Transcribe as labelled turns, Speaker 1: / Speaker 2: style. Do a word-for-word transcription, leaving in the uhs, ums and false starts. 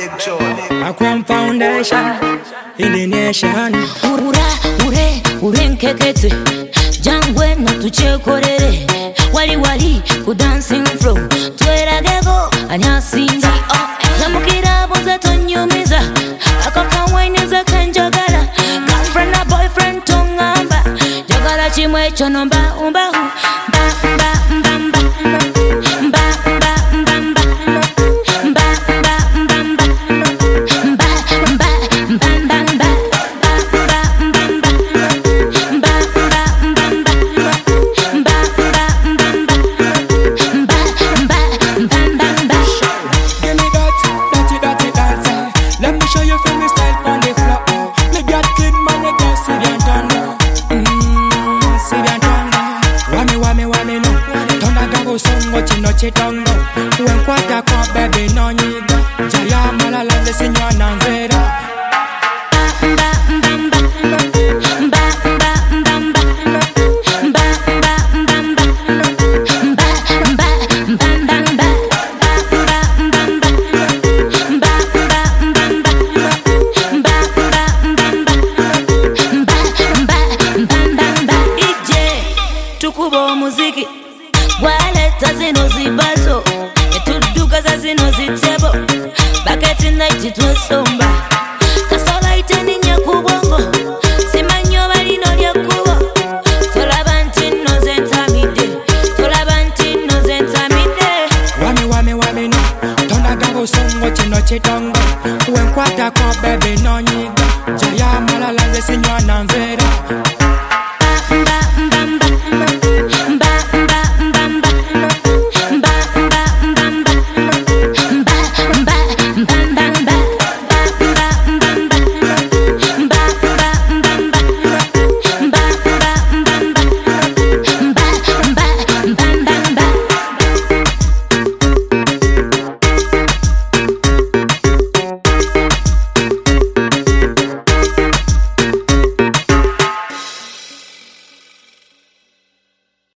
Speaker 1: Aquam Foundation in the nation.
Speaker 2: Ura, ure, urenkekete Jangwe na tuchekorere Wali wali ku dancing flow Tweragego anyasinza Namukira bonza tonyumiza Akaka waineza kanjagala Girlfriend na boyfriend tongamba Jagala chimwe chonomba umba hu Mba mba mba mba Mba mba mba mba Mba mba mba mba Mba mba mba mba mba
Speaker 1: Chitongo, when quata kwa baby no nyiga Jaya malala de signor nanvera
Speaker 2: Mba mba mba Mba mba mba mba Mba mba mba mba Mba mba mba mba mba Mba mba mba Mba mba mba mba Mba mba mba Mba mba mba mba Ije tukubo muziki Waleta zino zibazo Etuduka za zino zitebo Baketi night twasomba Kasola iteni nyakubongo Simanyo balino lyakubo Tolabanti no zentamide Tolabanti no zentamide
Speaker 1: Wame wame wame no Tonda gago songo chino chitongo Wenkwata kwa baby no nyiga Jaya malala de signor nanvera
Speaker 2: Mba mba